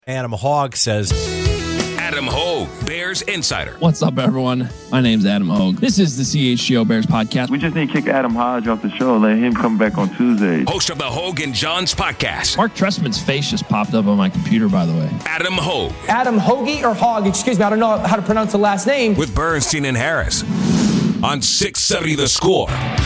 Adam Hogg says. Adam Hogue, Bears Insider. What's up, everyone? My name's Adam Hogue. This is the CHGO Bears podcast. We just need to kick Adam Hodge off the show. Let him come back on Tuesday. Host of the Hogue and Johns podcast. Mark Trestman's face just popped up on my computer, by the way. Adam Hogue. Adam Hoagie or Hogg, excuse me. I don't know how to pronounce the last name. With Bernstein and Harris on 670 The Score.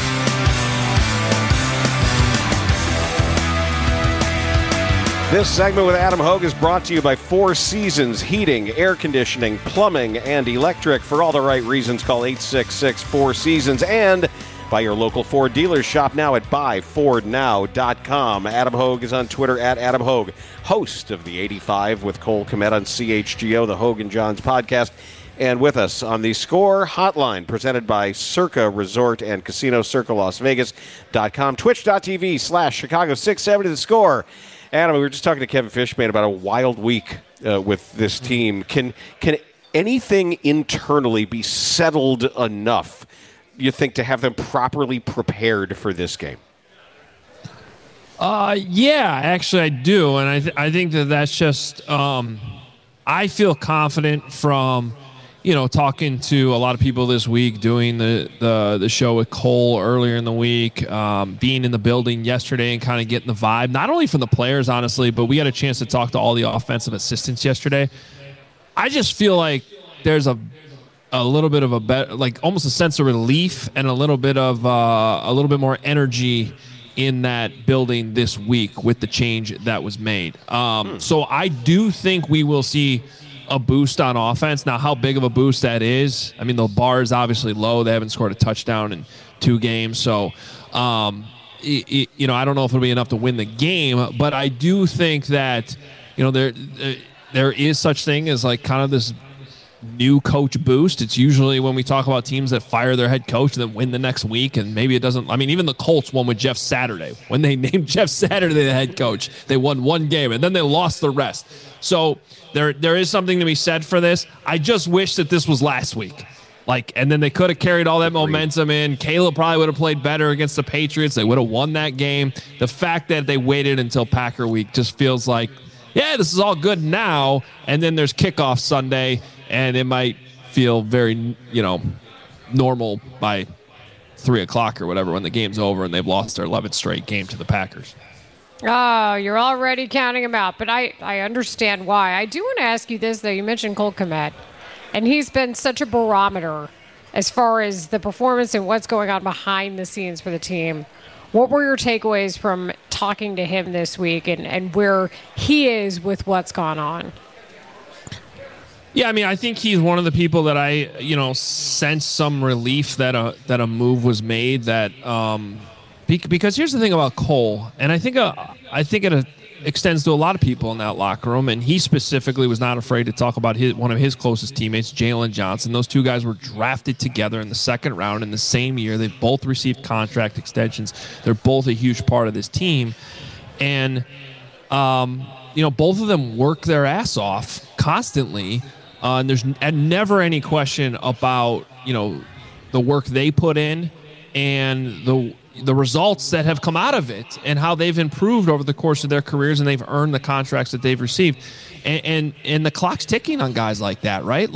This segment with Adam Hogue is brought to you by Four Seasons Heating, Air Conditioning, Plumbing, and Electric. For all the right reasons, call 866-4Seasons. And by your local Ford dealers. Shop now at buyfordnow.com. Adam Hogue is on Twitter at Adam Hogue, host of the 85 with Cole Kmet on CHGO, the Hogue and Johns podcast. And with us on the Score Hotline, presented by Circa Resort and Casino, CircaLasVegas.com, twitch.tv/Chicago670 The Score. Adam, we were just talking to Kevin Fishman about a wild week with this team. Can anything internally be settled enough, you think, to have them properly prepared for this game? Yeah, actually I do. And I think that's just I feel confident from talking to a lot of people this week, doing the show with Cole earlier in the week, being in the building yesterday and kind of getting the vibe, not only from the players, honestly, but we had a chance to talk to all the offensive assistants yesterday. I just feel like there's a little bit of a better, like almost a sense of relief and a little bit more energy in that building this week with the change that was made. So I do think we will see a boost on offense. Now, how big of a boost that is, I mean, the bar is obviously low. They haven't scored a touchdown in 2 games. So, I don't know if it'll be enough to win the game, but I do think that, there is such thing as like kind of this new coach boost. It's usually when we talk about teams that fire their head coach and then win the next week, and maybe it doesn't. I mean, even the Colts won with Jeff Saturday. When they named Jeff Saturday the head coach, they won 1 game, and then they lost the rest. So there is something to be said for this. I just wish that this was last week. And then they could have carried all that momentum in. Caleb probably would have played better against the Patriots. They would have won that game. The fact that they waited until Packer week just feels like, yeah, this is all good now, and then there's kickoff Sunday, and it might feel very, normal by 3 o'clock or whatever when the game's over and they've lost their 11th straight game to the Packers. Oh, you're already counting them out, but I understand why. I do want to ask you this, though. You mentioned Cole Kmet, and he's been such a barometer as far as the performance and what's going on behind the scenes for the team. What were your takeaways from talking to him this week and where he is with what's gone on? Yeah, I mean, I think he's one of the people that I, sense some relief that a move was made. That because here's the thing about Cole, and I think it extends to a lot of people in that locker room, and he specifically was not afraid to talk about one of his closest teammates, Jalen Johnson. Those 2 guys were drafted together in the 2nd round in the same year. They've both received contract extensions. They're both a huge part of this team, and both of them work their ass off constantly. And there's never any question about, the work they put in and the results that have come out of it and how they've improved over the course of their careers, and they've earned the contracts that they've received. And the clock's ticking on guys like that, right?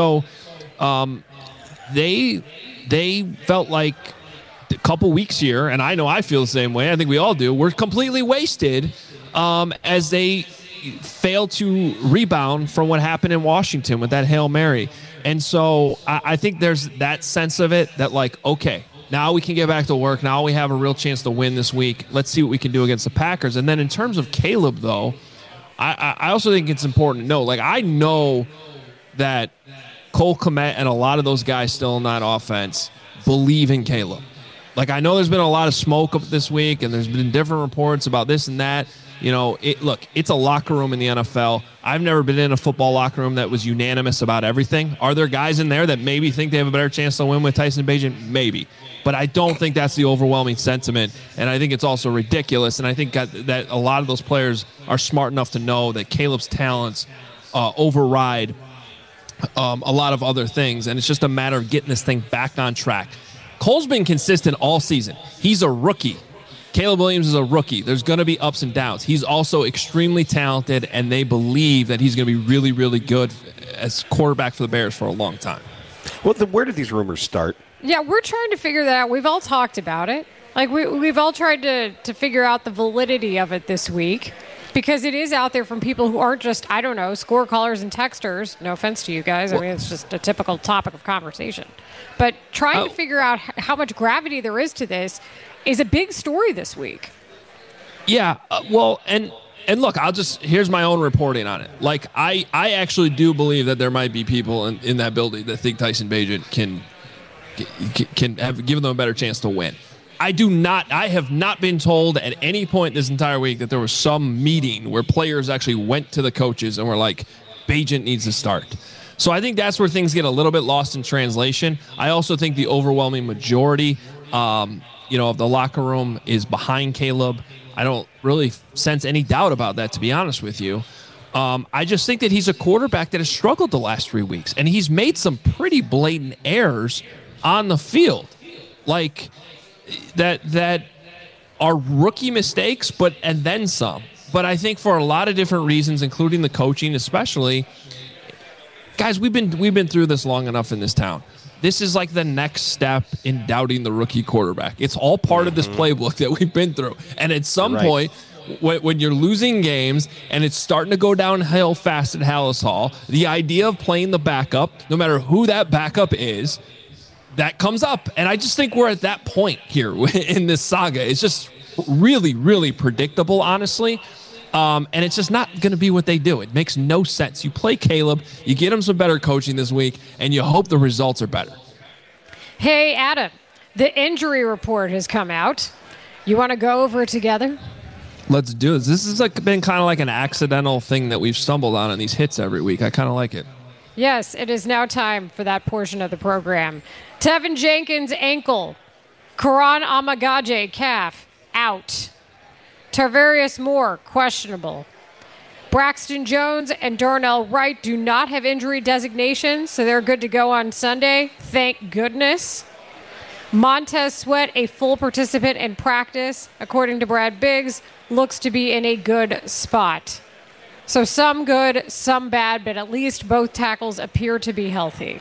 They felt like a couple weeks here, and I know I feel the same way. I think we all do. We're completely wasted as they failed to rebound from what happened in Washington with that Hail Mary. And so I think there's that sense of it that, okay, now we can get back to work. Now we have a real chance to win this week. Let's see what we can do against the Packers. And then in terms of Caleb, though, I also think it's important to know, I know that Cole Kmet and a lot of those guys still in that offense believe in Caleb. I know there's been a lot of smoke up this week, and there's been different reports about this and that. It's a locker room in the NFL. I've never been in a football locker room that was unanimous about everything. Are there guys in there that maybe think they have a better chance to win with Tyson Bagent? Maybe. But I don't think that's the overwhelming sentiment, and I think it's also ridiculous, and I think that a lot of those players are smart enough to know that Caleb's talents override a lot of other things, and it's just a matter of getting this thing back on track. Cole's been consistent all season. He's a rookie. Caleb Williams is a rookie. There's going to be ups and downs. He's also extremely talented, and they believe that he's going to be really, really good as quarterback for the Bears for a long time. Well, where did these rumors start? Yeah, we're trying to figure that out. We've all talked about it. Like, we've all tried to figure out the validity of it this week because it is out there from people who aren't just, I don't know, score callers and texters. No offense to you guys. I mean, it's just a typical topic of conversation. But trying to figure out how much gravity there is to this is a big story this week. Yeah, well, and look, here's my own reporting on it. Like, I actually do believe that there might be people in that building that think Tyson Bagent can have given them a better chance to win. I have not been told at any point this entire week that there was some meeting where players actually went to the coaches and were like, Bagent needs to start. So I think that's where things get a little bit lost in translation. I also think the overwhelming majority, of the locker room is behind Caleb. I don't really sense any doubt about that, to be honest with you. I just think that he's a quarterback that has struggled the last 3 weeks, and he's made some pretty blatant errors on the field, like that are rookie mistakes, and then some. But I think for a lot of different reasons, including the coaching, especially, guys, we've been through this long enough in this town. This is like the next step in doubting the rookie quarterback. It's all part of this playbook that we've been through. And at some point, when you're losing games and it's starting to go downhill fast at Hallis Hall, the idea of playing the backup, no matter who that backup is, that comes up. And I just think we're at that point here in this saga. It's just really, really predictable, honestly. And it's just not going to be what they do. It makes no sense. You play Caleb, you get him some better coaching this week, and you hope the results are better. Hey, Adam, the injury report has come out. You want to go over it together? Let's do this. This has been kind of like an accidental thing that we've stumbled on these hits every week. I kind of like it. Yes, it is now time for that portion of the program. Tevin Jenkins, ankle. Karan Amagaje, calf, out. Tarvarius Moore, questionable. Braxton Jones and Darnell Wright do not have injury designations, so they're good to go on Sunday. Thank goodness. Montez Sweat, a full participant in practice, according to Brad Biggs, looks to be in a good spot. So some good, some bad, but at least both tackles appear to be healthy.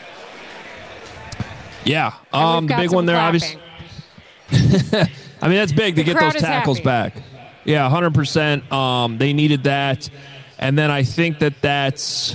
Yeah, the big one there, obviously. I mean, that's big to get those tackles back. Yeah, 100%. They needed that. And then I think that's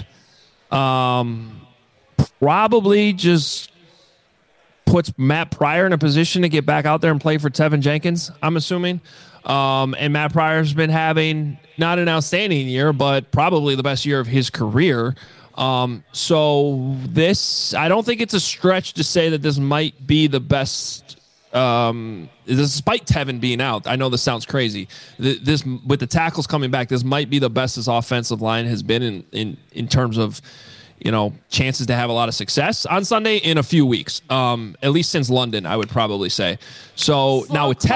probably just puts Matt Pryor in a position to get back out there and play for Tevin Jenkins, I'm assuming. And Matt Pryor's been having not an outstanding year, but probably the best year of his career. So this, I don't think it's a stretch to say that this might be the best, despite Tevin being out. I know this sounds crazy. This, with the tackles coming back, this might be the best this offensive line has been in terms of, chances to have a lot of success on Sunday in a few weeks, at least since London, I would probably say. So now with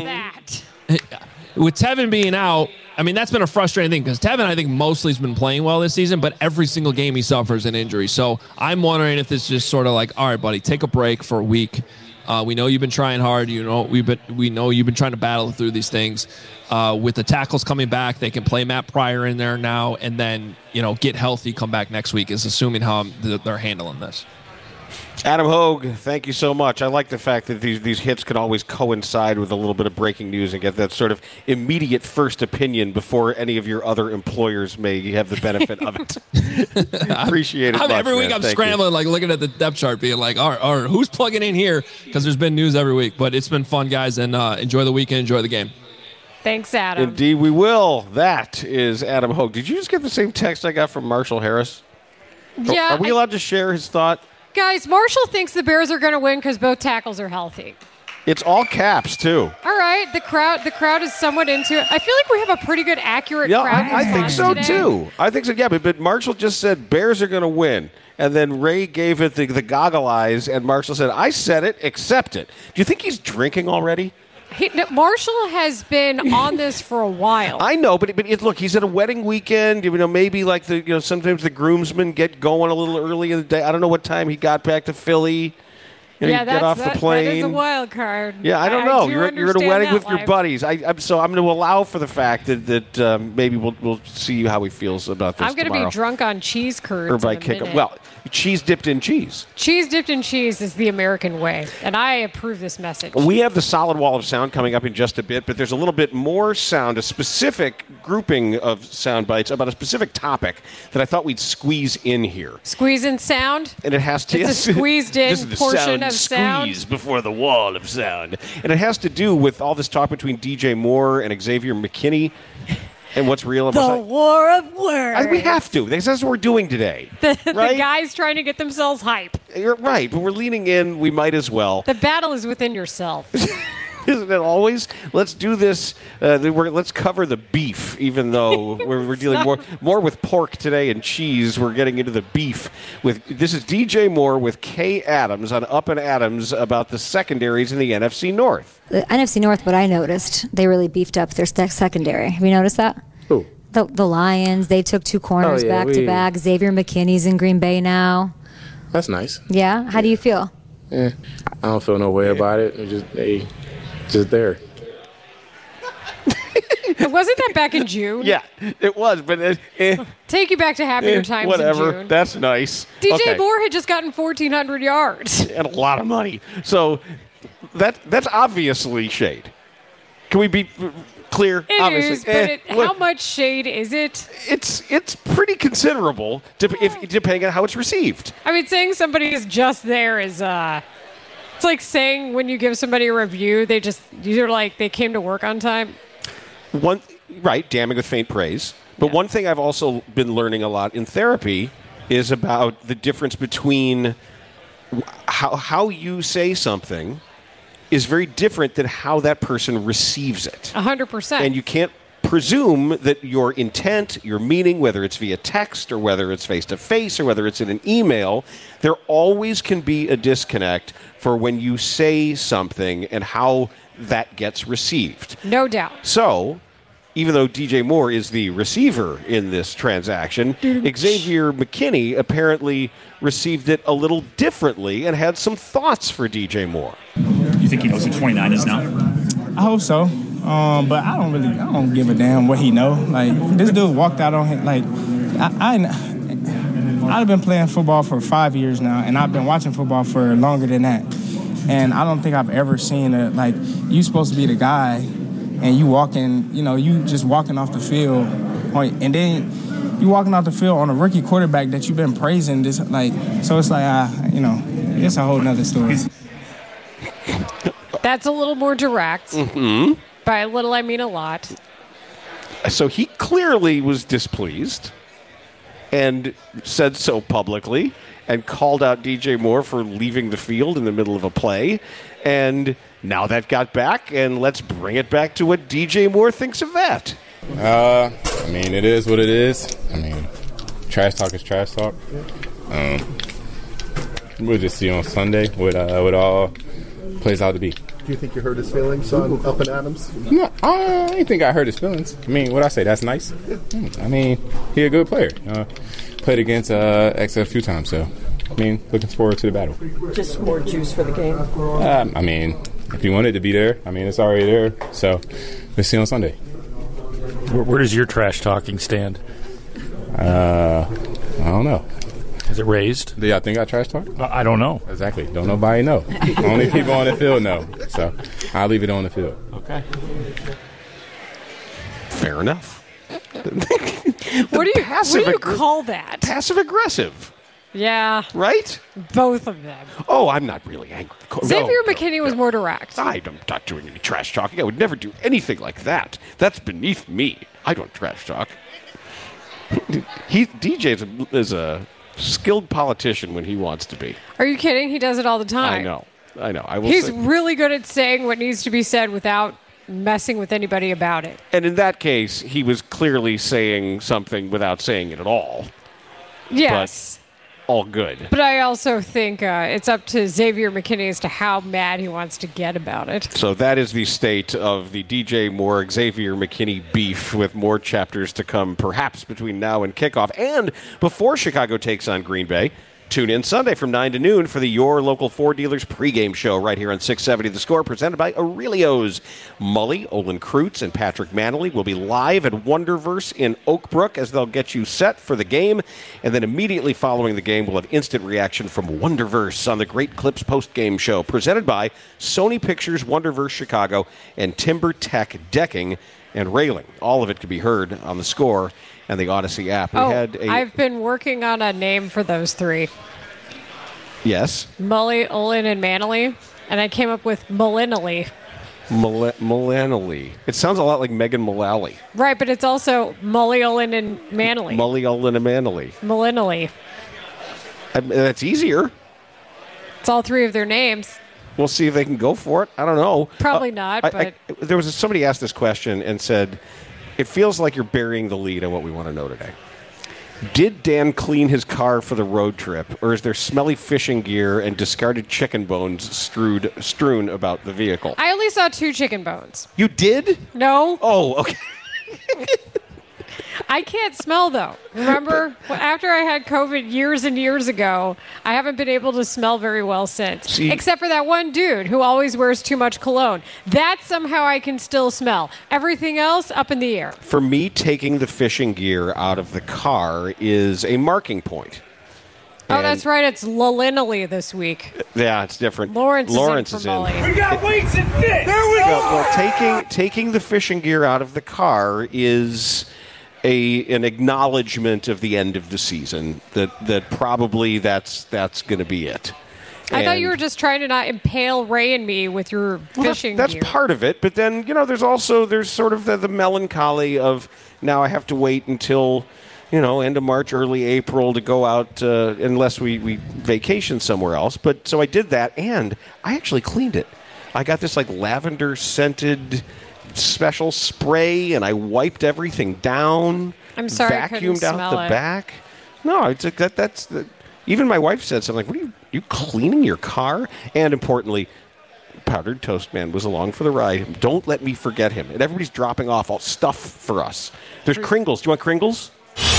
Tevin being out, I mean, that's been a frustrating thing because Tevin, I think, mostly has been playing well this season, but every single game he suffers an injury. So I'm wondering if this is just sort of like, all right, buddy, take a break for a week. We know you've been trying hard. We know you've been trying to battle through these things. With the tackles coming back, they can play Matt Pryor in there now and then, get healthy, come back next week, is assuming how they're handling this. Adam Hogue, thank you so much. I like the fact that these hits can always coincide with a little bit of breaking news and get that sort of immediate first opinion before any of your other employers may have the benefit of it. Appreciate it much, every week I'm scrambling, looking at the depth chart, being like, all right, who's plugging in here? Because there's been news every week. But it's been fun, guys, and enjoy the weekend, enjoy the game. Thanks, Adam. Indeed, we will. That is Adam Hogue. Did you just get the same text I got from Marshall Harris? Yeah. Are we allowed to share his thought? Guys, Marshall thinks the Bears are going to win because both tackles are healthy. It's all caps, too. All right, the crowd is somewhat into it. I feel like we have a pretty good, accurate crowd. I think so, today. too. I think so, yeah. But Marshall just said Bears are going to win. And then Ray gave it the goggle eyes, and Marshall said, I said it, accept it. Do you think he's drinking already? Marshall has been on this for a while. I know, but look, he's at a wedding weekend. Maybe like sometimes the groomsmen get going a little early in the day. I don't know what time he got back to Philly. get off the plane. That is a wild card. Yeah, I don't know. You're at a wedding with your life. buddies. So I'm going to allow for the fact that maybe we'll see how he feels about this. I'm going to be drunk on cheese curds. Or by kickoff. Well, cheese dipped in cheese. Cheese dipped in cheese is the American way, and I approve this message. We have the solid wall of sound coming up in just a bit, but there's a little bit more sound, a specific grouping of sound bites about a specific topic that I thought we'd squeeze in here. Squeeze in sound? And it has to... It's a squeezed in portion of sound. Squeeze before the wall of sound. And it has to do with all this talk between DJ Moore and Xavier McKinney and what's real and what's The not. war of words. We have to. That's what we're doing today. The right? guys trying to get themselves hype. You're right, but we're leaning in. We might as well. The battle is within yourself. Isn't it always? Let's do this. Let's cover the beef, even though we're dealing more with pork today and cheese. We're getting into the beef. This is DJ Moore with Kay Adams on Up and Adams about the secondaries in the NFC North. The NFC North, what I noticed, they really beefed up their secondary. Have you noticed that? Who? The Lions. They took 2 corners back to back. Xavier McKinney's in Green Bay now. That's nice. Yeah? How do you feel? I don't feel no way about it. Just there. Wasn't that back in June? Yeah, it was, but Take you back to happier times whatever. in June. That's nice. DJ Moore had just gotten 1,400 yards. And a lot of money. So that's obviously shade. Can we be clear? It obviously. is, but how much shade is it? It's pretty considerable, depending on how it's received. I mean, saying somebody is just there is... It's like saying when you give somebody a review, they came to work on time. Damning with faint praise. But one thing I've also been learning a lot in therapy is about the difference between how you say something is very different than how that person receives it. 100%. And you can't presume that your intent, your meaning, whether it's via text or whether it's face-to-face or whether it's in an email, there always can be a disconnect for when you say something and how that gets received. No doubt. So, even though DJ Moore is the receiver in this transaction, Xavier McKinney apparently received it a little differently and had some thoughts for DJ Moore. You think he knows who 29 is now? I hope so. But I don't give a damn what he know. Like, this dude walked out on him. Like, I've been playing football for 5 years now, and I've been watching football for longer than that. And I don't think I've ever seen you supposed to be the guy, and you just walking off the field, and then you walking off the field on a rookie quarterback that you've been praising. So it's like, it's a whole nother story. That's a little more direct. Mm-hmm. By a little, I mean a lot. So he clearly was displeased and said so publicly and called out DJ Moore for leaving the field in the middle of a play. And now that got back, and let's bring it back to what DJ Moore thinks of that. It is what it is. Trash talk is trash talk. We'll just see on Sunday what all plays out to be. Do you think you hurt his feelings on Up and Adams? No, I didn't think I hurt his feelings. What I say, that's nice. He a good player. Played against X a few times, so looking forward to the battle. Just more juice for the game. If you wanted to be there, it's already there. So let's see on Sunday. Where does your trash talking stand? I don't know. Is it raised? Do y'all think I trash talk? I don't know. Exactly. Don't nobody know. Only people on the field know. So I'll leave it on the field. Okay. Fair enough. What do you call that? Passive aggressive. Yeah. Right? Both of them. Oh, I'm not really angry. Xavier McKinney was more direct. I'm not doing any trash talking. I would never do anything like that. That's beneath me. I don't trash talk. DJ is a skilled politician when he wants to be. Are you kidding? He does it all the time. I know. He's really good at saying what needs to be said without messing with anybody about it. And in that case, he was clearly saying something without saying it at all. Yes. But all good. But I also think it's up to Xavier McKinney as to how mad he wants to get about it. So that is the state of the DJ Moore, Xavier McKinney beef, with more chapters to come, perhaps between now and kickoff. And before Chicago takes on Green Bay, Tune in Sunday from 9 to noon for the Your Local Ford Dealers pregame show right here on 670 The Score, presented by Aurelio's. Mully, Olin Kreutz, and Patrick Manley will be live at Wonderverse in Oak Brook as they'll get you set for the game. And then immediately following the game, we'll have instant reaction from Wonderverse on the Great Clips postgame show, presented by Sony Pictures, Wonderverse Chicago, and Timber Tech Decking and Railing. All of it can be heard on The Score and the Odyssey app. I've been working on a name for those three. Yes. Mully, Olin, and Manley. And I came up with Millennially. Millennially. It sounds a lot like Megan Mullally. Right, but it's also Mully, Olin, and Manley. Mully, Olin, and Manley. Millennially. That's easier. It's all three of their names. We'll see if they can go for it. I don't know. Probably not, but... There was somebody asked this question and said, it feels like you're burying the lead on what we want to know today. Did Dan clean his car for the road trip, or is there smelly fishing gear and discarded chicken bones strewn about the vehicle? I only saw 2 chicken bones. You did? No. Oh, okay. I can't smell, though. Remember, after I had COVID years and years ago, I haven't been able to smell very well since. Except for that one dude who always wears too much cologne. That somehow I can still smell. Everything else, up in the air. For me, taking the fishing gear out of the car is a marking point. Oh, that's right. It's Lillinally this week. Yeah, it's different. Lawrence is in. We got weights and fit. There we go. Well, taking the fishing gear out of the car is an acknowledgement of the end of the season. That probably that's going to be it. I thought you were just trying to not impale Ray and me with your fishing that's gear. part of it. But then there's sort of the melancholy of now I have to wait until end of March, early April to go out unless we vacation somewhere else. But so I did that, and I actually cleaned it. I got this lavender scented special spray, and I wiped everything down. I'm sorry, I couldn't vacuumed out smell the it. back. No, it's that's the. Even my wife said something like, "What are you cleaning your car?" And importantly, Powdered Toast Man was along for the ride. Don't let me forget him. And everybody's dropping off all stuff for us. There's Kringles. Do you want Kringles?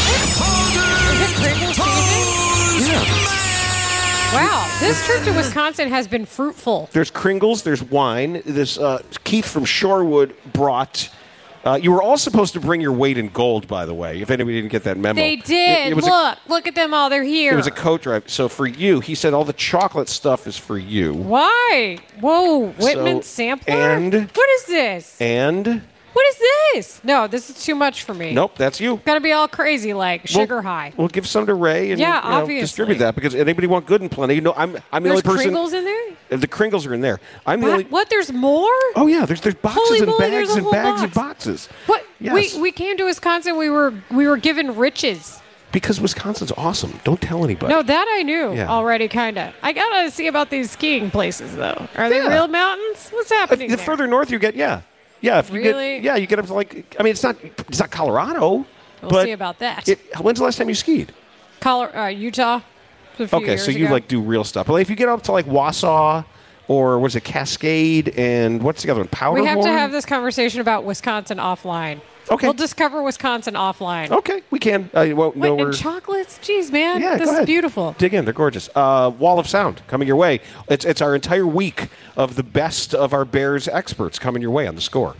Is it Kringles season? Yeah. Wow, this trip to Wisconsin has been fruitful. There's Kringles. There's wine. This Keith from Shorewood brought. You were all supposed to bring your weight in gold, by the way, if anybody didn't get that memo. They did. Look at them all. They're here. It was a coat drive. So for you, he said all the chocolate stuff is for you. Why? Whoa, Whitman sampler? And what is this? And what is this? No, this is too much for me. Nope, that's you. Got to be all crazy like sugar high. We'll give some to Ray and obviously distribute that because anybody want good and plenty. I'm the only person. There's Kringles in there? The Kringles are in there. I'm the only. What? There's more? Oh yeah, there's boxes Holy and moly, bags there's a and whole bags box. and boxes. What? Yes. We came to Wisconsin. We were given riches. Because Wisconsin's awesome. Don't tell anybody. No, that I knew already, kind of. I got to see about these skiing places, though. Are they real mountains? What's happening The there? further north you get, yeah. If you Really? you get up to it's not Colorado. We'll but see about that. When's the last time you skied? Utah. A few Okay, years so you ago. do real stuff. But if you get up to Wausau or was it Cascade and what's the other one? Powderhorn? We have to have this conversation about Wisconsin offline. Okay. We'll discover Wisconsin offline. Okay, we can. And chocolates? Jeez, man. Yeah, this go is ahead. beautiful. Dig in. They're gorgeous. Wall of Sound coming your way. It's our entire week of the best of our Bears experts coming your way on The Score.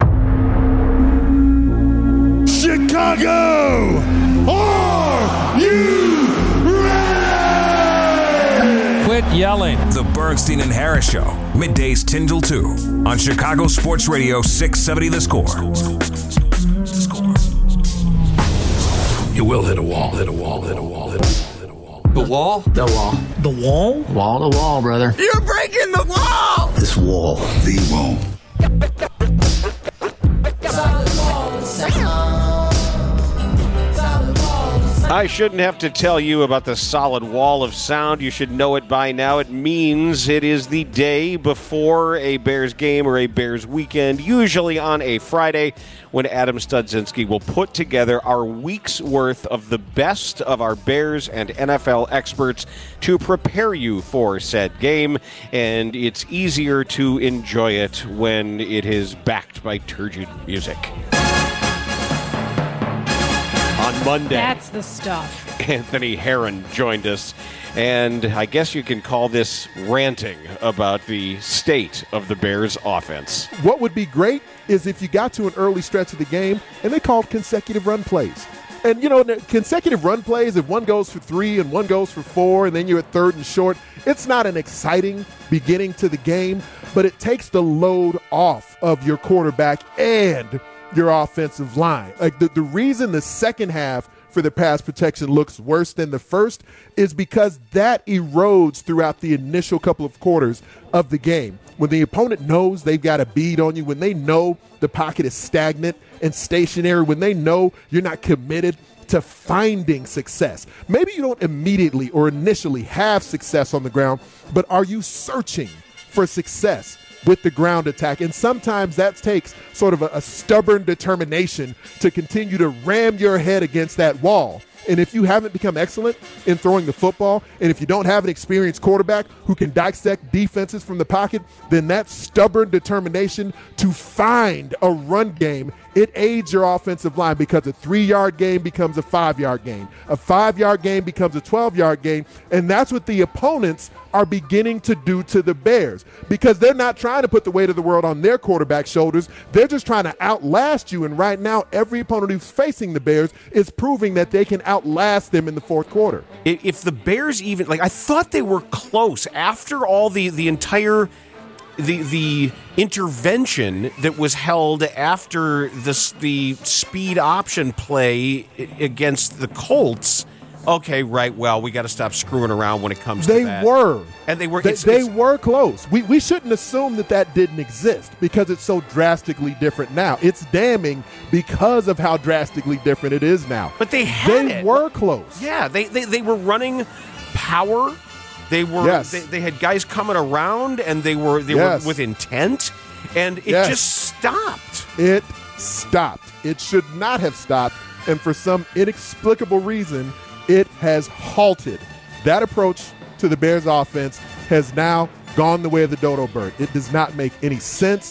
Chicago, are you ready? Quit yelling. The Bernstein and Harris Show, middays 10 till 2 on Chicago Sports Radio 670 The Score. You will hit a wall, hit a wall, hit a wall, hit a wall. The wall? The wall. The wall? Wall to wall, brother. You're breaking the wall! This wall. The wall. I shouldn't have to tell you about the solid wall of sound. You should know it by now. It means it is the day before a Bears game or a Bears weekend, usually on a Friday, when Adam Studzinski will put together our week's worth of the best of our Bears and NFL experts to prepare you for said game. And it's easier to enjoy it when it is backed by turgid music. on Monday. That's the stuff. Anthony Herron joined us, and I guess you can call this ranting about the state of the Bears offense. What would be great is if you got to an early stretch of the game and they called consecutive run plays. And, consecutive run plays, if one goes for 3 and one goes for 4 and then you're at 3rd and short, it's not an exciting beginning to the game, but it takes the load off of your quarterback and your offensive line. Like the reason the second half for the pass protection looks worse than the first is because that erodes throughout the initial couple of quarters of the game. When the opponent knows they've got a bead on you, when they know the pocket is stagnant and stationary, when they know you're not committed to finding success. Maybe you don't immediately or initially have success on the ground, but are you searching for success with the ground attack? And sometimes that takes sort of a stubborn determination to continue to ram your head against that wall. And if you haven't become excellent in throwing the football, and if you don't have an experienced quarterback who can dissect defenses from the pocket, then that stubborn determination to find a run game, it aids your offensive line, because a 3-yard gain becomes a 5-yard gain. A 5-yard gain becomes a 12-yard gain. And that's what the opponents are beginning to do to the Bears, because they're not trying to put the weight of the world on their quarterback's shoulders. They're just trying to outlast you. And right now, every opponent who's facing the Bears is proving that they can outlast them in the fourth quarter. If the Bears even, I thought they were close after all the entire the intervention that was held after the speed option play against the Colts. Okay, right. Well, we got to stop screwing around when it comes to that. They were close. We shouldn't assume that didn't exist because it's so drastically different now. It's damning because of how drastically different it is now. But they were close. Yeah, they were running power. They were they had guys coming around, and they were with intent, and it just stopped. It stopped. It should not have stopped, and for some inexplicable reason, it has halted. That approach to the Bears offense has now gone the way of the dodo bird. It does not make any sense.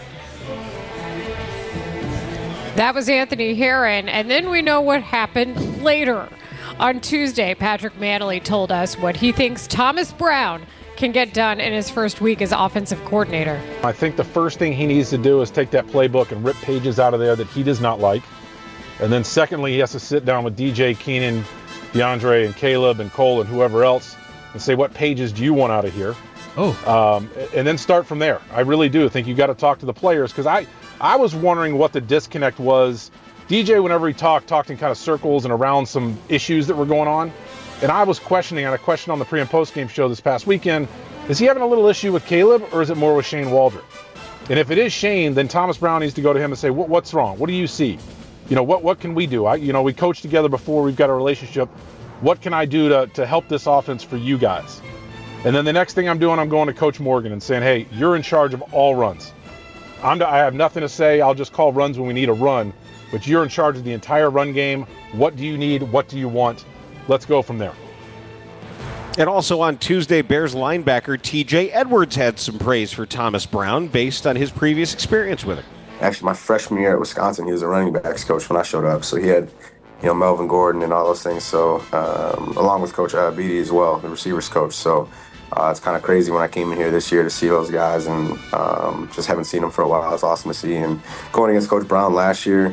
That was Anthony Herron, and then we know what happened later. On Tuesday, Patrick Mannelly told us what he thinks Thomas Brown can get done in his first week as offensive coordinator. I think the first thing he needs to do is take that playbook and rip pages out of there that he does not like. And then secondly, he has to sit down with DJ, Keenan, DeAndre, and Caleb, and Cole, and whoever else, and say, what pages do you want out of here? And then start from there. I really do think you got to talk to the players, because I was wondering what the disconnect was. DJ, whenever he talked in kind of circles and around some issues that were going on. And I was questioning, and I questioned on the pre- and post-game show this past weekend, is he having a little issue with Caleb, or is it more with Shane Waldron? And if it is Shane, then Thomas Brown needs to go to him and say, what's wrong? What do you see? What can we do? We coached together before. We've got a relationship. What can I do to help this offense for you guys? And then the next thing I'm going to Coach Morgan and saying, hey, you're in charge of all runs. I have nothing to say. I'll just call runs when we need a run. But you're in charge of the entire run game. What do you need? What do you want? Let's go from there. And also on Tuesday, Bears linebacker T.J. Edwards had some praise for Thomas Brown based on his previous experience with him. Actually, my freshman year at Wisconsin, he was a running backs coach when I showed up. So he had, Melvin Gordon and all those things. So along with Coach Beatty as well, the receivers coach. So it's kind of crazy when I came in here this year to see those guys, and just haven't seen them for a while. It's awesome to see. And going against Coach Brown last year,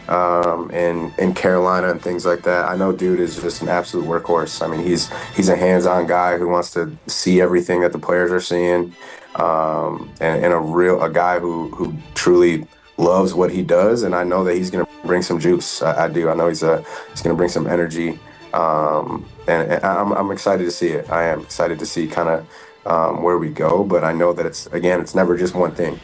in Carolina and things like that. I know dude is just an absolute workhorse. I mean, he's a hands-on guy who wants to see everything that the players are seeing, and a guy who truly loves what he does. And I know that he's going to bring some juice. I do. I know he's going to bring some energy, and I'm excited to see it. I am excited to see kind of where we go. But I know that it's never just one thing.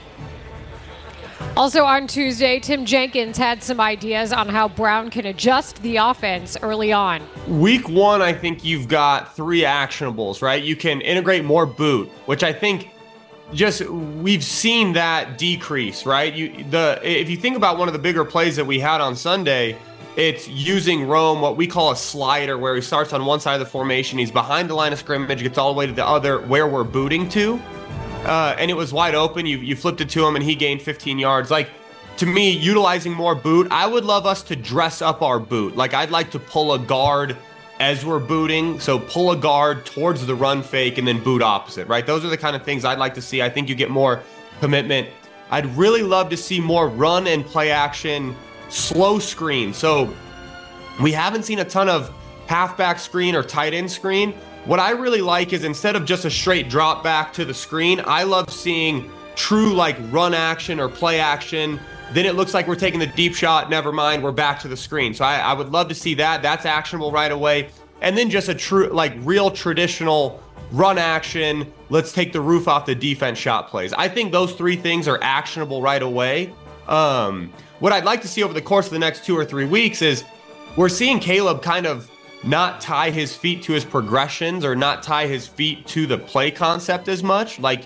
Also on Tuesday, Tim Jenkins had some ideas on how Brown can adjust the offense early on. Week 1, I think you've got 3 actionables, right? You can integrate more boot, which I think we've seen that decrease, right? If you think about one of the bigger plays that we had on Sunday, it's using Rome, what we call a slider, where he starts on one side of the formation, he's behind the line of scrimmage, gets all the way to the other, where we're booting to. And it was wide open. You flipped it to him, and he gained 15 yards. to me, utilizing more boot. I would love us to dress up our boot. Like, I'd like to pull a guard as we're booting. So pull a guard towards the run fake and then boot opposite, right? Those are the kind of things I'd like to see. I think you get more commitment. I'd really love to see more run and play action, slow screen. So we haven't seen a ton of halfback screen or tight end screen. What I really like is instead of just a straight drop back to the screen, I love seeing true like run action or play action. Then it looks like we're taking the deep shot. Never mind, we're back to the screen. So I would love to see that. That's actionable right away. And then just a true, like real traditional run action. Let's take the roof off the defense shot plays. I think those three things are actionable right away. What I'd like to see over the course of the next 2 or 3 weeks is we're seeing Caleb kind of not tie his feet to his progressions or not tie his feet to the play concept as much. Like,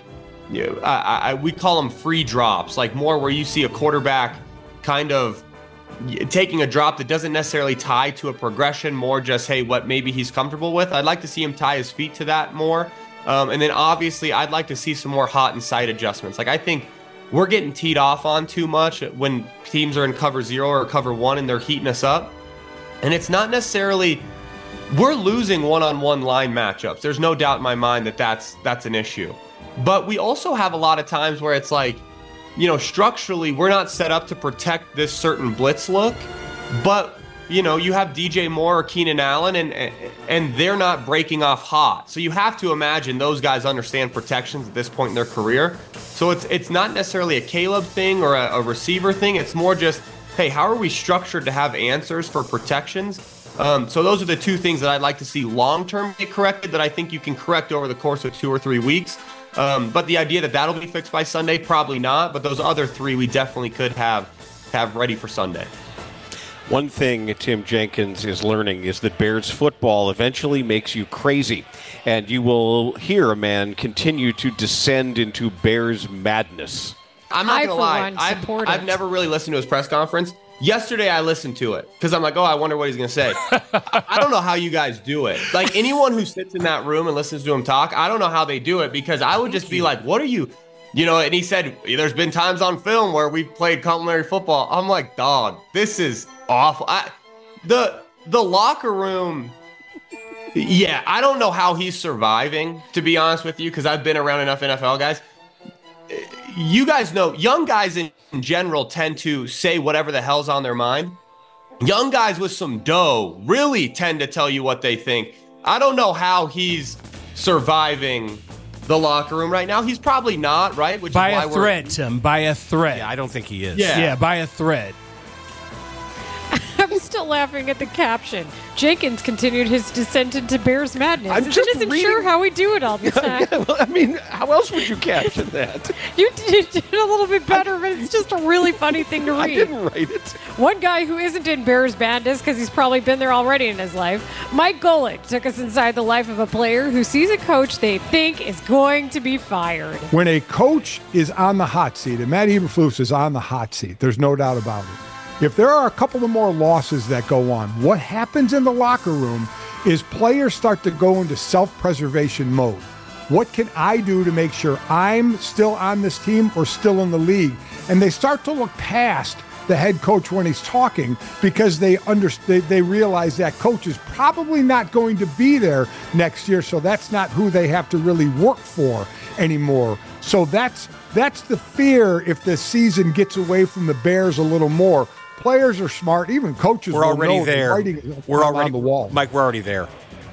we call them free drops, like more where you see a quarterback kind of taking a drop that doesn't necessarily tie to a progression, more just, hey, what maybe he's comfortable with. I'd like to see him tie his feet to that more. And then obviously I'd like to see some more hot and sight adjustments. Like, I think we're getting teed off on too much when teams are in cover 0 or cover 1 and they're heating us up. And it's not necessarily, we're losing one-on-one line matchups. There's no doubt in my mind that that's an issue. But we also have a lot of times where it's like, structurally, we're not set up to protect this certain blitz look, but, you have DJ Moore or Keenan Allen and they're not breaking off hot. So you have to imagine those guys understand protections at this point in their career. So it's not necessarily a Caleb thing or a receiver thing. It's more just, hey, how are we structured to have answers for protections? So those are the two things that I'd like to see long-term get corrected that I think you can correct over the course of 2 or 3 weeks. But the idea that that'll be fixed by Sunday, probably not. But those other three we definitely could have ready for Sunday. One thing Tim Jenkins is learning is that Bears football eventually makes you crazy. And you will hear a man continue to descend into Bears madness. I'm not going to lie. I've never really listened to his press conference. Yesterday, I listened to it because I'm like, I wonder what he's going to say. I don't know how you guys do it. Like, anyone who sits in that room and listens to him talk, I don't know how they do it because I would just be like, what are you, and he said, there's been times on film where we've played complimentary football. I'm like, dog, this is awful. The locker room, I don't know how he's surviving, to be honest with you, because I've been around enough NFL guys. You guys know, young guys in general tend to say whatever the hell's on their mind. Young guys with some dough really tend to tell you what they think. I don't know how he's surviving the locker room right now. He's probably not, right? Which by a thread, Tim. By a thread. Yeah, I don't think he is. Yeah, by a thread. I'm still laughing at the caption. Jenkins continued his descent into Bears madness. I'm just isn't sure how we do it all the time. Yeah, well, I mean, how else would you caption that? You did a little bit better, but it's just a really funny thing to read. I didn't write it. One guy who isn't in Bears madness because he's probably been there already in his life, Mike Golick, took us inside the life of a player who sees a coach they think is going to be fired. When a coach is on the hot seat, and Matt Eberflus is on the hot seat, there's no doubt about it. If there are a couple of more losses that go on, what happens in the locker room is players start to go into self-preservation mode. What can I do to make sure I'm still on this team or still in the league? And they start to look past the head coach when he's talking because they realize that coach is probably not going to be there next year, so that's not who they have to really work for anymore. So that's the fear if this season gets away from the Bears a little more. Players are smart. Even coaches we're already there. We're already on the wall. Mike, we're already there.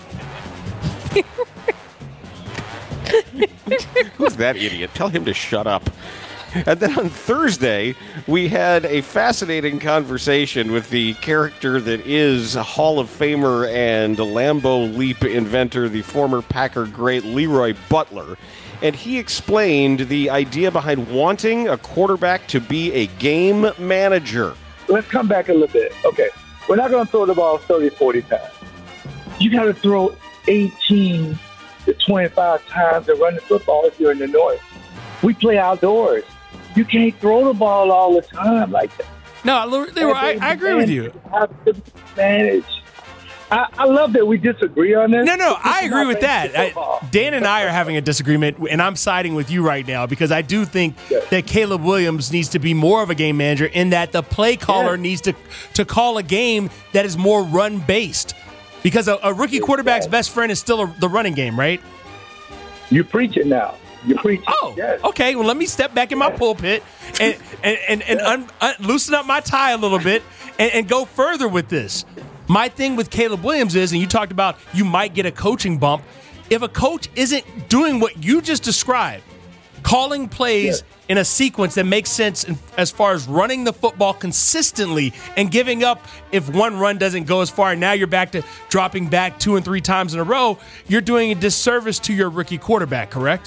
Who's that idiot? Tell him to shut up. And then on Thursday, we had a fascinating conversation with the character that is a Hall of Famer and Lambeau Leap inventor, the former Packer great Leroy Butler. And he explained the idea behind wanting a quarterback to be a game manager. Let's come back a little bit. Okay, we're not going to throw the ball 30, 40 times. You got to throw 18 to 25 times to run the football if you're in the North. We play outdoors. You can't throw the ball all the time like that. No, I agree with you. Have to manage. I love that we disagree on this. No, I agree with that. Dan and I are having a disagreement, and I'm siding with you right now because I do think that Caleb Williams needs to be more of a game manager in that the play caller needs to call a game that is more run-based because a rookie quarterback's best friend is still the running game, right? You preach it now. You preach it. Oh, okay. Well, let me step back in my pulpit and loosen up my tie a little bit and go further with this. My thing with Caleb Williams is, and you talked about you might get a coaching bump, if a coach isn't doing what you just described, calling plays in a sequence that makes sense as far as running the football consistently and giving up if one run doesn't go as far, and now you're back to dropping back 2 and 3 times in a row, you're doing a disservice to your rookie quarterback, correct?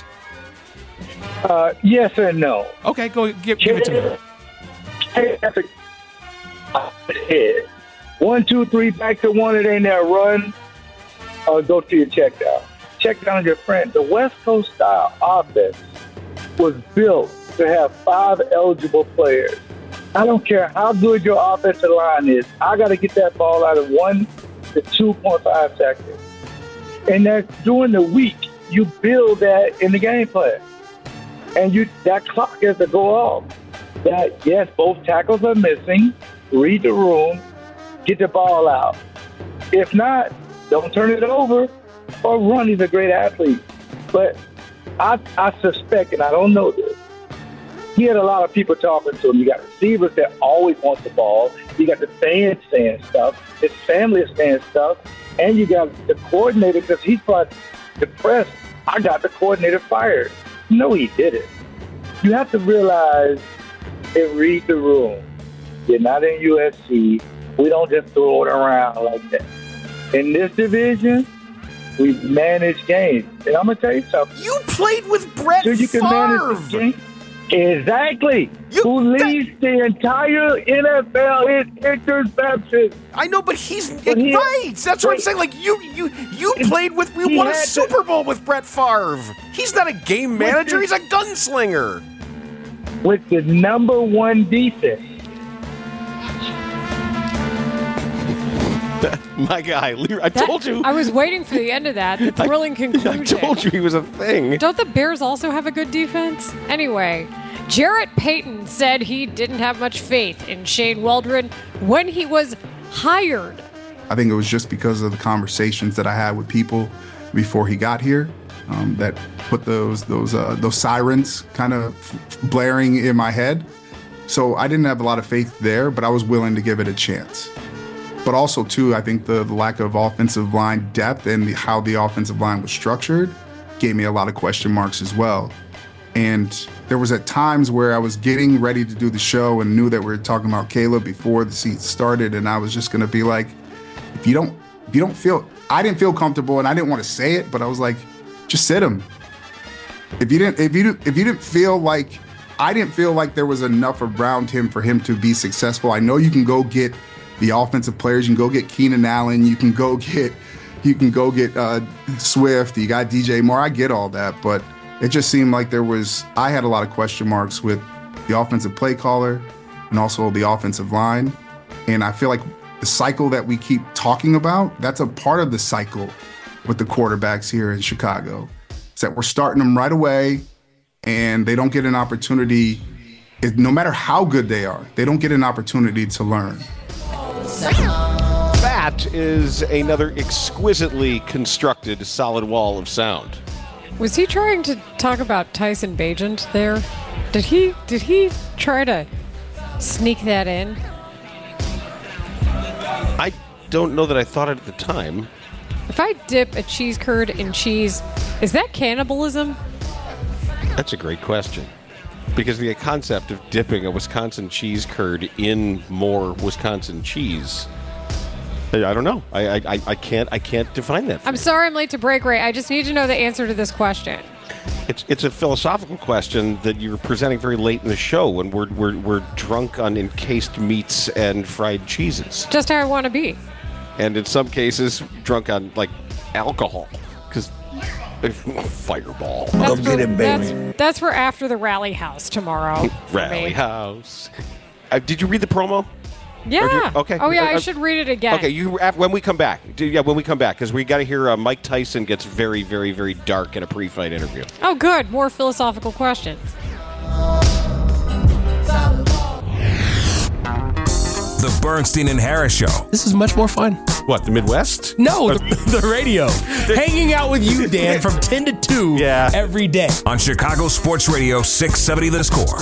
Yes and no. Okay, go give it to me. 1, 2, 3, back to one. It ain't that run. Go to your check down. Check down your friend. The West Coast style offense was built to have 5 eligible players. I don't care how good your offensive line is. I got to get that ball out in 1 to 2.5 seconds. And that during the week, you build that in the game plan. And that clock has to go off. That, yes, both tackles are missing. Read the room. Get the ball out. If not, don't turn it over or run. He's a great athlete. But I suspect, and I don't know this, he had a lot of people talking to him. You got receivers that always want the ball. You got the fans saying stuff. His family is saying stuff. And you got the coordinator, because he's probably depressed. I got the coordinator fired. No, he didn't. You have to realize and read the room. You're not in USC. We don't just throw it around like that. In this division, we manage games. And I'm going to tell you something. You played with Brett Favre. You can manage the game. Exactly. Who leads the entire NFL in interceptions. I know, but he's right. That's what I'm saying. Like you played with. We won a Super Bowl with Brett Favre. He's not a game manager. He's a gunslinger. With the number 1 defense. My guy, I told you. I was waiting for the end of that, the thrilling conclusion. I told you he was a thing. Don't the Bears also have a good defense? Anyway, Jarrett Payton said he didn't have much faith in Shane Waldron when he was hired. I think it was just because of the conversations that I had with people before he got here that put those sirens kind of blaring in my head. So I didn't have a lot of faith there, but I was willing to give it a chance. But also, too, I think the lack of offensive line depth and how the offensive line was structured gave me a lot of question marks as well. And there was at times where I was getting ready to do the show and knew that we were talking about Caleb before the season started, and I was just going to be like, if you don't feel, I didn't feel comfortable, and I didn't want to say it, but I was like, just sit him. If you didn't feel like, I didn't feel like there was enough around him for him to be successful. I know you can go get the offensive players. You can go get Keenan Allen. You can go get Swift. You got DJ Moore. I get all that, but it just seemed like I had a lot of question marks with the offensive play caller and also the offensive line. And I feel like the cycle that we keep talking about, that's a part of the cycle with the quarterbacks here in Chicago. It's that we're starting them right away and they don't get an opportunity. No matter how good they are, they don't get an opportunity to learn. That is another exquisitely constructed solid wall of sound. Was he trying to talk about Tyson Bagent there? Did he try to sneak that in? I don't know that I thought it at the time. If I dip a cheese curd in cheese, is that cannibalism? That's a great question. Because the concept of dipping a Wisconsin cheese curd in more Wisconsin cheese, I don't know. I can't define that. I'm sorry I'm late to break, Ray. I just need to know the answer to this question. It's a philosophical question that you're presenting very late in the show when we're drunk on encased meats and fried cheeses. Just how I want to be. And in some cases, drunk on like alcohol, because Fireball. Come get him, baby. That's for after the Rally House tomorrow. Rally House. Did you read the promo? Yeah. Okay. Oh, yeah, I should read it again. Okay, when we come back. When we come back, because we got to hear Mike Tyson gets very, very, very dark in a pre-fight interview. Oh, good. More philosophical questions. The Bernstein and Harris Show. This is much more fun. What, the Midwest? No, the radio. Hanging out with you, Dan, from 10 to 2 every day. On Chicago Sports Radio 670 The Score.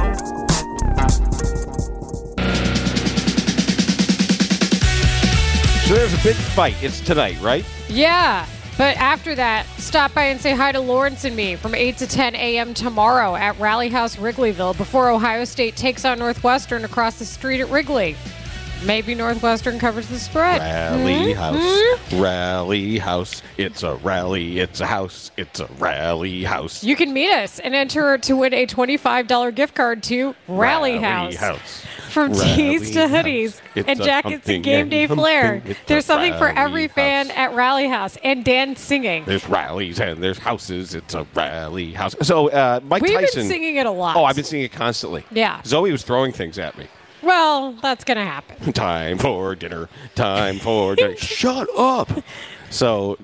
So there's a big fight. It's tonight, right? Yeah. But after that, stop by and say hi to Lawrence and me from 8 to 10 a.m. tomorrow at Rally House Wrigleyville before Ohio State takes on Northwestern across the street at Wrigley. Maybe Northwestern covers the spread. Rally House. Rally House. It's a rally. It's a house. It's a rally house. You can meet us and enter to win a $25 gift card to Rally House. From tees to hoodies and jackets and game day flair. There's something for every fan at Rally House. And Dan singing. There's rallies and there's houses. It's a rally house. So Mike We've Tyson. been singing it a lot. Oh, I've been singing it constantly. Yeah. Zoe was throwing things at me. Well, that's going to happen. Time for dinner. Time for dinner. Shut up. So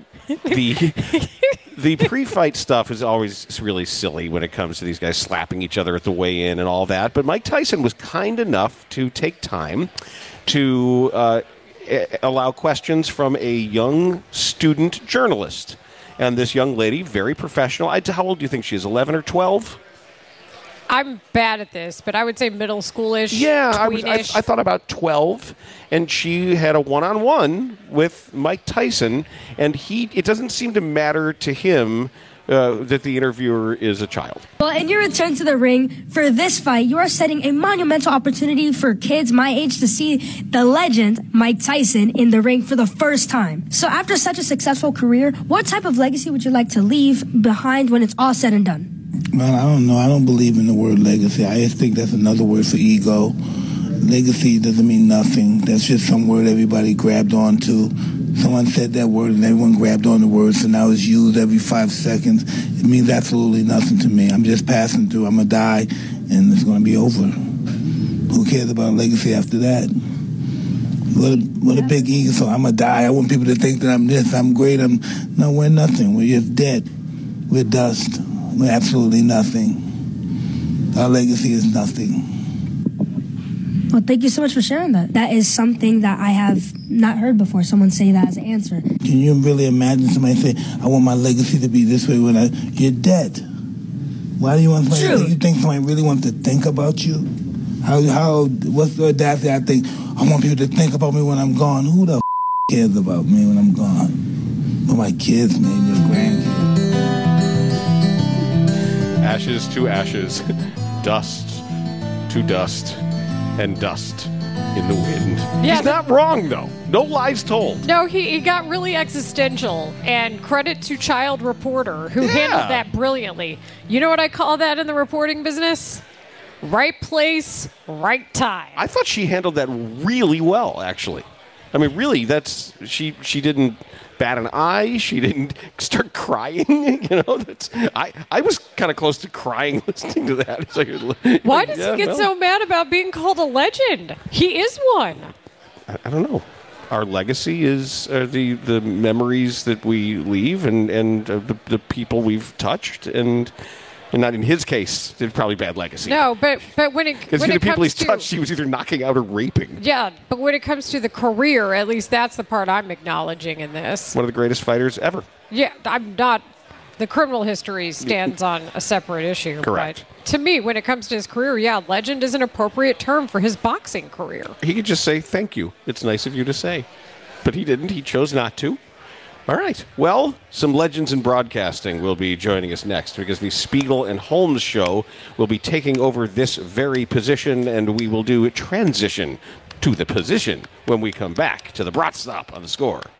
the pre-fight stuff is always really silly when it comes to these guys slapping each other at the weigh-in and all that. But Mike Tyson was kind enough to take time to allow questions from a young student journalist. And this young lady, very professional. How old do you think she is, 11 or 12? I'm bad at this, but I would say middle schoolish. Yeah, I thought about 12, and she had a one-on-one with Mike Tyson, and it doesn't seem to matter to him that the interviewer is a child. Well, in your return to the ring for this fight, you are setting a monumental opportunity for kids my age to see the legend Mike Tyson in the ring for the first time. So after such a successful career, what type of legacy would you like to leave behind when it's all said and done? Well, I don't know. I don't believe in the word legacy. I just think that's another word for ego. Legacy doesn't mean nothing. That's just some word everybody grabbed onto. Someone said that word and everyone grabbed on the word, so now it's used every 5 seconds. It means absolutely nothing to me. I'm just passing through. I'm going to die, and it's going to be over. Who cares about legacy after that? What a big ego. So I'm going to die. I want people to think that I'm this, I'm great. No, we're nothing. We're just dead. We're dust. We're absolutely nothing. Our legacy is nothing. Well, thank you so much for sharing that. That is something that I have not heard before, someone say that as an answer. Can you really imagine somebody say, I want my legacy to be this way when you're dead? Why do you want somebody you think somebody really wants to think about you? What's the audacity? I think, I want people to think about me when I'm gone. Who the cares about me when I'm gone? Well, my kids, maybe your grandkids. Ashes to ashes, dust to dust, and dust in the wind. Yeah, he's not wrong, though. No lies told. No, he got really existential, and credit to Child Reporter, who handled that brilliantly. You know what I call that in the reporting business? Right place, right time. I thought she handled that really well, actually. I mean, really, she didn't bat an eye. She didn't start crying. I was kind of close to crying listening to that. Why does he get so mad about being called a legend? He is one. I don't know. Our legacy is the memories that we leave and the people we've touched and not in his case, it's probably bad legacy. No, but when it comes to people he's to, touched, he was either knocking out or raping. Yeah, but when it comes to the career, at least that's the part I'm acknowledging in this. One of the greatest fighters ever. Yeah, I'm not. The criminal history stands on a separate issue. Correct. But to me, when it comes to his career, legend is an appropriate term for his boxing career. He could just say, thank you. It's nice of you to say. But he didn't. He chose not to. All right. Well, some legends in broadcasting will be joining us next because the Spiegel and Holmes show will be taking over this very position, and we will do a transition to the position when we come back to the Brat Stop on the Score.